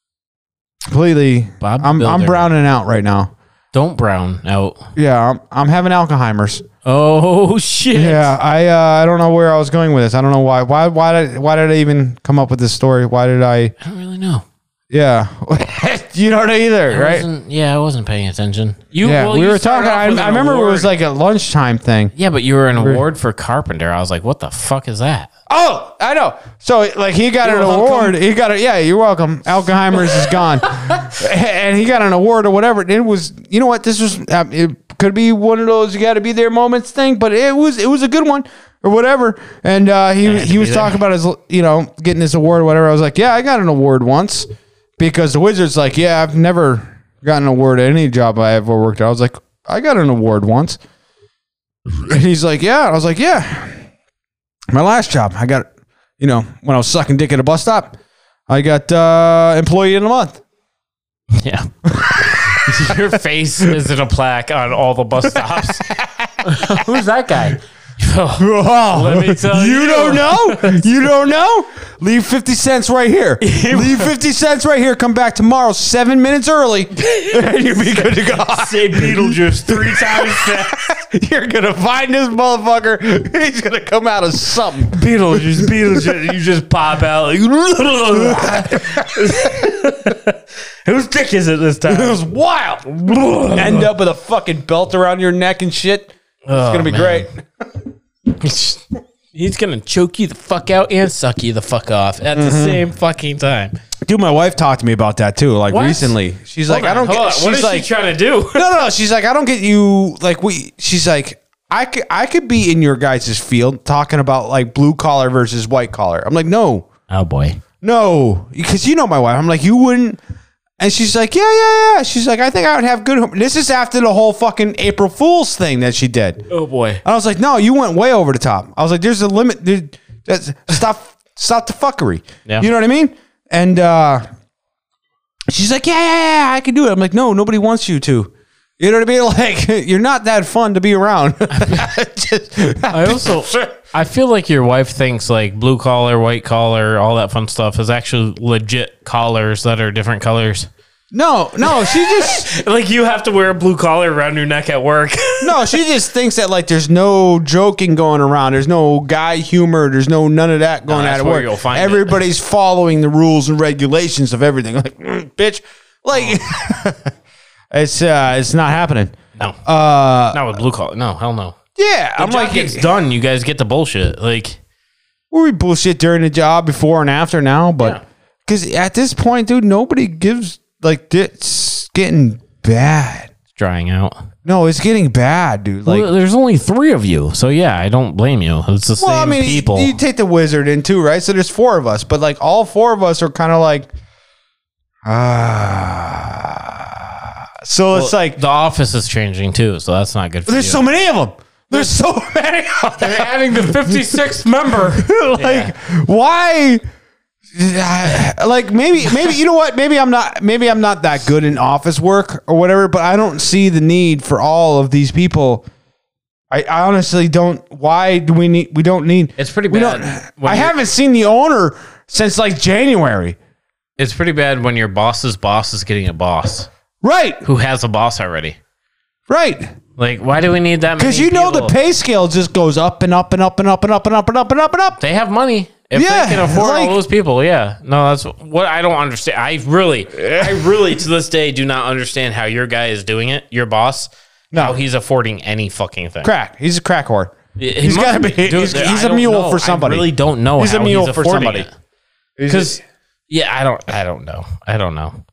Completely, Bob I'm Builder. I'm browning out right now. Don't brown out. Yeah, I'm, I'm having Alzheimer's. Oh, shit. Yeah, I uh, I don't know where I was going with this. I don't know why. Why why did why did I even come up with this story? Why did I? I don't really know. Yeah. You don't know either, I right? wasn't- yeah, I wasn't paying attention. You, Yeah, well, we you were started talking. off I, with an I remember it was award. like a lunchtime thing. Yeah, but you were an award for carpenter. I was like, what the fuck is that? Oh, I know. So like he got You're an welcome. award. He got it. Yeah, you're welcome. Alzheimer's is gone, and he got an award or whatever. It was, you know what? This was. Uh, it could be one of those you got to be there moments thing, but it was. It was a good one or whatever. And uh, he had to he was be talking there. about his, you know, getting his award or whatever. I was like, yeah, I got an award once because the Wizard's like, yeah, I've never gotten an award at any job I ever worked at. I was like, I got an award once, and he's like, yeah. I was like, yeah. My last job, I got. You know, when I was sucking dick at a bus stop, I got uh, employee of the month. Yeah. Your face is in a plaque on all the bus stops. Who's that guy? Oh, Let me tell you you. don't know? You don't know? Leave fifty cents right here. Leave fifty cents right here. Come back tomorrow seven minutes early. And you'll be good to go. Say Beetlejuice three times fast. You're going to find this motherfucker. He's going to come out of something. Beetlejuice, Beetlejuice. You just pop out. Like, whose dick is it this It time? was wild. End up with a fucking belt around your neck and shit. It's going to be great. He's gonna choke you the fuck out and suck you the fuck off at the Mm-hmm. same fucking time. Dude, my wife talked to me about that too, like What? recently. She's like, I don't Hold get. on. She's What is like, she trying to do? no, no, no. She's like, I don't get you. Like, we. She's like, I could, I could be in your guys' field talking about like blue collar versus white collar. I'm like, no, Oh boy. no, because you know my wife. I'm like, you wouldn't. And she's like, yeah, yeah, yeah. She's like, I think I would have good. This is after the whole fucking April Fool's thing that she did. Oh boy. And I was like, no, you went way over the top. I was like, there's a limit. Dude, that's, stop, stop the fuckery. Yeah. You know what I mean? And uh, she's like, yeah, yeah, yeah, I can do it. I'm like, no, nobody wants you to. You know what I mean? Like, you're not that fun to be around. Just- I also I feel like your wife thinks like blue collar, white collar, all that fun stuff is actually legit collars that are different colors. no, no, she just Like you have to wear a blue collar around your neck at work. no, she just thinks that like there's no joking going around. There's no guy humor. There's no none of that going that's out at where work. you'll find it. Everybody's following the rules and regulations of everything. Like, mm, bitch, like it's uh, it's not happening. No. Uh, Not with blue collar. No, hell no. yeah, The I'm job like, gets done, you guys get the bullshit. Like we bullshit during the job, before and after now, Yeah. but because at this point, dude, nobody gives like it's getting bad. it's drying out. No, it's getting bad, dude. Like, Well, there's only three of you, so yeah, I don't blame you. It's the well, I same mean, people. you take the Wizard in too, right? So there's four of us, but like all four of us are kind of like, ah. So it's Well, like the office is changing too, so that's not good for there's you. so many of them. There's so many of them. They're adding the fifty-sixth member. Like, why? Like maybe maybe you know what? Maybe I'm not maybe I'm not that good in office work or whatever, but I don't see the need for all of these people. I, I honestly don't. Why do we need? We don't need. It's pretty We bad don't. when I you're- haven't seen the owner since like January. It's pretty bad when your boss's boss is getting a boss Right, who has a boss already. right. Like, why do we need that many Because you know the people? pay scale just goes up and up and up and up and up and up and up and up and up. They have money. If Yeah, they can afford like- all those people, yeah. No, that's what I don't understand. I really, I really to this day do not understand how your guy is doing it, your boss. No. How he's affording any fucking thing. Crack. He's a crack whore. He He's must gotta be- Dude, he's- I he's a don't mule know. for somebody. I really don't know He's how a mule he's for affording somebody. it. Because yeah, I don't, I don't know. I don't know.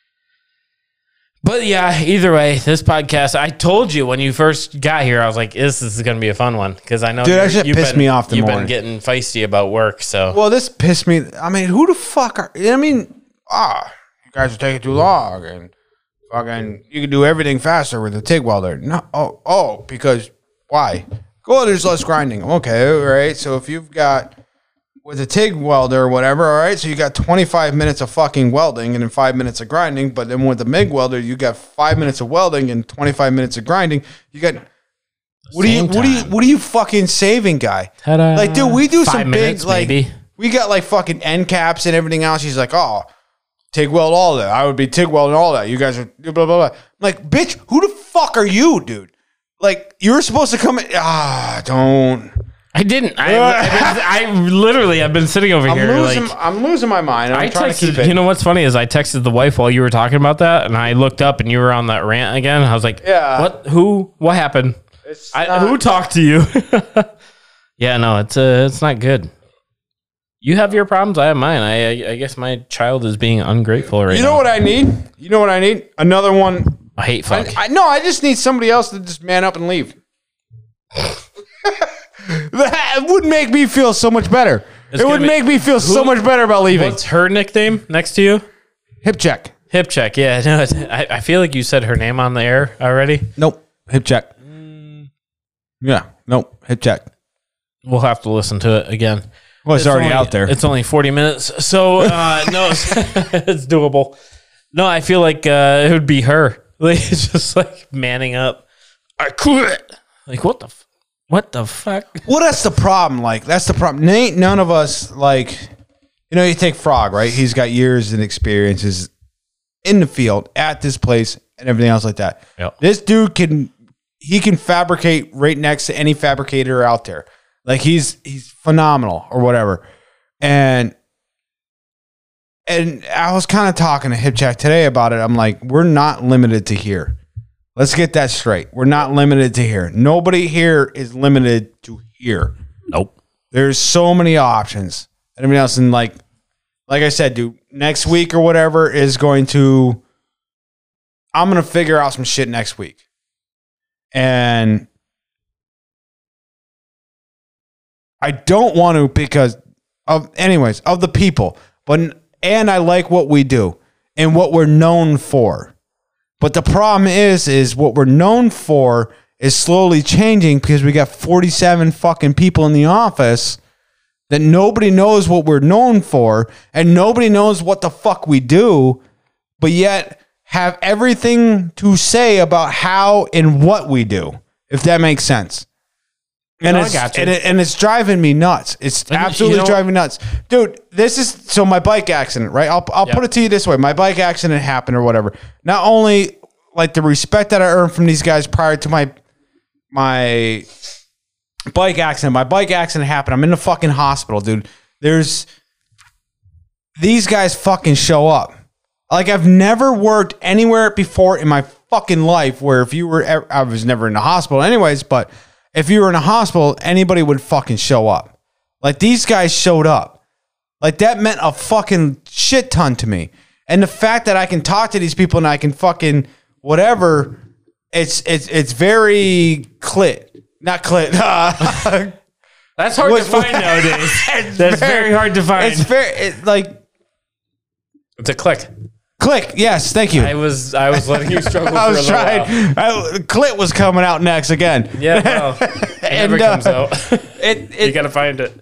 But yeah, either way, this podcast, I told you when you first got here, I was like, this is going to be a fun one. Because I know Dude, that you're- shit you've pissed been- me off the You've morning. been getting feisty about work, so. Well, this pissed me. I mean, who the fuck are? I mean, ah, you guys are taking too long, and fucking, you can do everything faster with a TIG welder. No, oh, oh, because why? Well, there's less grinding. Okay, all right. So if you've got with a TIG welder or whatever, all right. So you got twenty-five minutes of fucking welding and then five minutes of grinding. But then with the MIG welder, you got five minutes of welding and twenty-five minutes of grinding. You got. What are you? Same What are you? time. What are you fucking saving, guy? Ta-da. Like, dude, we do Five some minutes, big like maybe. we got like fucking end caps and everything else. She's like, oh, TIG weld all that. I would be TIG welding all that. You guys are blah blah blah. I'm like, bitch, who the fuck are you, dude? Like, you were supposed to come in. Ah, don't. I didn't. I, I, I literally, I've been sitting over I'm here losing. like. I'm losing my mind. I'm I trying to keep texted. it. You know what's funny is I texted the wife while you were talking about that, and I looked up and you were on that rant again. I was like, Yeah. What? Who? What happened? It's I, not- who talked to you? Yeah, no, it's uh, it's not good. You have your problems. I have mine. I, I, I guess my child is being ungrateful right You now. know what I need? You know what I need? Another one. I hate I, fuck. I, no, I just need somebody else to just man up and leave. That would make me feel so much better. It's it would gonna be- make me feel so Who- much better about leaving. What's her nickname next to you? Hip check. Hip check. Yeah, no, it's, I, I feel like you said her name on the air already. Nope. Hip check. Mm. Yeah. Nope. Hip check. We'll have to listen to it again. Well, it's, already only- out there. It's only forty minutes. So, uh, no, it's, it's doable. No, I feel like uh, it would be her. Like, it's just like manning up. I quit. Like, what the, f- what the fuck? Well, that's the problem. Like, that's the problem. Ain't none of us, like, you know, you take Frog, right? He's got years and experiences in the field at this place and everything else like that. Yep. This dude can, he can fabricate right next to any fabricator out there. Like, he's, he's phenomenal or whatever. And, and I was kind of talking to Hipcheck today about it. I'm like, we're not limited to here. Let's get that straight. We're not limited to here. Nobody here is limited to here. Nope. There's so many options. And everything else, and like, like I said, dude, next week or whatever is going to. I'm gonna figure out some shit next week, and I don't want to because of, anyways, of the people, but and I like what we do and what we're known for. But the problem is, is what we're known for is slowly changing because we got forty-seven fucking people in the office that nobody knows what we're known for and nobody knows what the fuck we do, but yet have everything to say about how and what we do, if that makes sense. And, No, I it's, got you. and, it, and it's driving me nuts. It's you absolutely know- driving me nuts. Dude, this is, so my bike accident, right? I'll, I'll Yeah. put it to you this way. My bike accident happened or whatever. Not only like the respect that I earned from these guys prior to my, my bike accident, my bike accident happened. I'm in the fucking hospital, dude. There's, these guys fucking show up. Like, I've never worked anywhere before in my fucking life where if you were, ever, I was never in the hospital anyways, but if you were in a hospital, anybody would fucking show up. Like, these guys showed up. Like, that meant a fucking shit ton to me. And the fact that I can talk to these people and I can fucking whatever, it's it's it's very clit. Not clit. Uh, That's hard What- to find nowadays. That's very, hard to find. it's very, it, like, It's a click. click. Yes, thank you. I was I was letting you struggle I for was a little while. trying. I, clit was coming out next again. Yeah, well, it never And, uh, comes out. It, You it, gotta find it.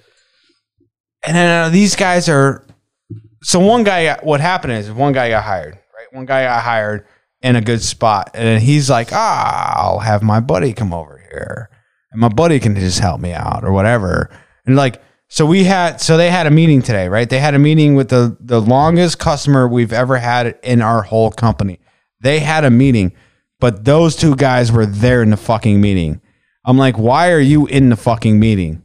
and then uh, these guys are. So one guy, got- what happened is one guy got hired, right? One guy got hired in a good spot, and then he's like, "Ah, I'll have my buddy come over here, and my buddy can just help me out or whatever." And like, so we had, so they had a meeting today, right? They had a meeting with the the longest customer we've ever had in our whole company. They had a meeting, but those two guys were there in the fucking meeting. I'm like, why are you in the fucking meeting?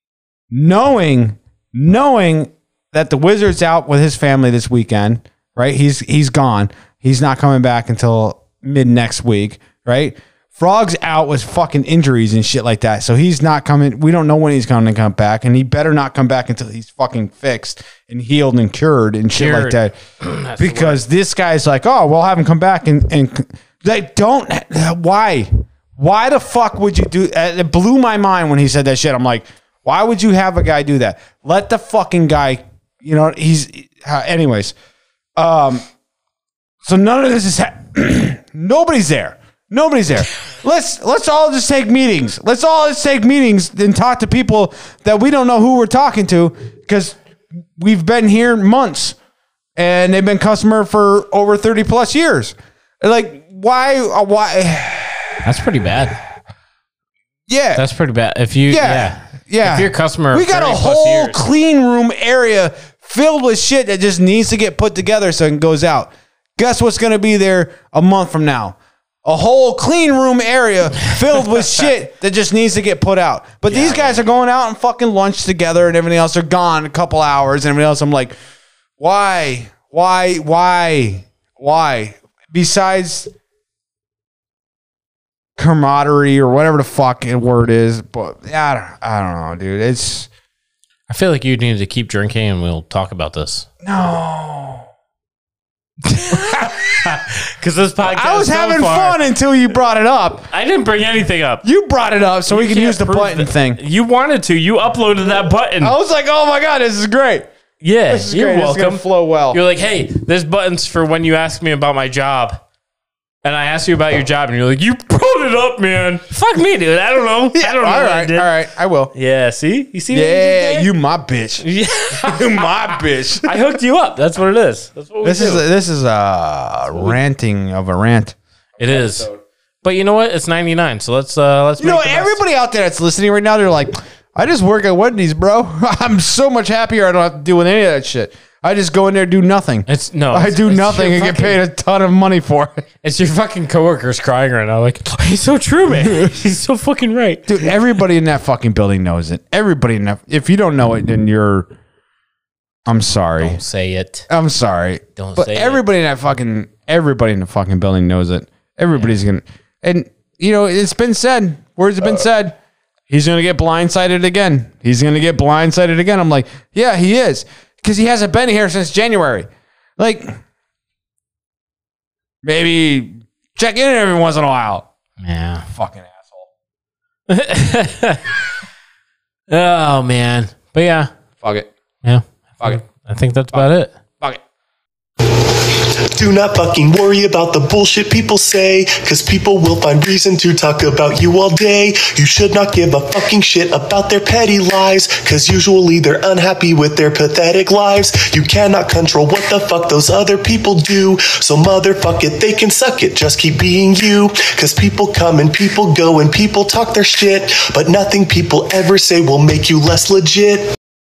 Knowing, knowing that the Wizard's out with his family this weekend, right? He's he's gone. He's not coming back until mid next week, right? Frog's out with fucking injuries and shit like that. So he's not coming. We don't know when he's going to come back, and he better not come back until he's fucking fixed and healed and cured and shit like Cured. that. That's the Because this guy's like, oh, we'll have him come back and and they don't. Why? Why the fuck would you do? It blew my mind when he said that shit. I'm like, why would you have a guy do that? Let the fucking guy. You know, he's. Uh, anyways, um. So none of this is. Ha- Nobody's there. Nobody's there. Let's let's all just take meetings. Let's all just take meetings and talk to people that we don't know who we're talking to because we've been here months and they've been customer for over thirty plus years. Like, why? Uh, why? That's pretty bad. Yeah. That's pretty bad. If you Yeah. yeah. Yeah. If you're a customer, we got a thirty plus whole years- clean room area filled with shit that just needs to get put together so it goes out. Guess what's going to be there a month from now? a whole clean room area filled with shit that just needs to get put out. But yeah, these guys man. are going out and fucking lunch together and everything else. They're gone a couple hours and everything else. I'm like, why, why, why, why? Besides camaraderie or whatever the fuck word is, but I don't, I don't know, dude. It's. I feel like you need to keep drinking and we'll talk about this. No. Because this podcast I was so having far, fun until you brought it up. I didn't bring anything up. You brought it up so You we can can't use the prove button that- thing. You wanted to. You uploaded that button. I was like, oh my God, this is great. yeah, This is you're great. This is welcome. gonna flow well. You're like, hey, this button's for when you ask me about my job. And I asked you about your job, and you're like, you brought it up, man. Fuck me, dude. I don't know. I don't know. all what I right, did. all right, I will. Yeah, see? You see what Yeah, you did you my bitch. there? You my bitch. I hooked you up. That's what it is. That's what we This do. is a, this is a ranting of a rant. It is. But you know what? It's ninety-nine, so let's uh let's You know, make the best. everybody out there that's listening right now, they're like, I just work at Wendy's, bro. I'm so much happier. I don't have to deal with any of that shit. I just go in there, do nothing. It's no. I it's- do it's nothing your and get fucking- paid a ton of money for it. It's your fucking coworkers crying right now. Like, he's so true, man. He's so fucking right. Dude, everybody in that fucking building knows it. Everybody in that. If you don't know it, then you're. I'm sorry. Don't say it. I'm sorry. Don't but say it. everybody in that fucking. Everybody in the fucking building knows it. Everybody's gonna. And you know, it's been said. Words have been said. He's gonna get blindsided again. He's gonna get blindsided again. I'm like, yeah, he is, because he hasn't been here since January. Like, maybe check in every once in a while. Yeah. Fucking asshole. Oh man. But yeah. Fuck it. Yeah. Fuck it. I think that's about it. Fuck it. Do not fucking worry about the bullshit people say, cause people will find reason to talk about you all day. You should not give a fucking shit about their petty lies, cause usually they're unhappy with their pathetic lives. You cannot control what the fuck those other people do, so motherfuck it, they can suck it, just keep being you. Cause people come and people go and people talk their shit, but nothing people ever say will make you less legit.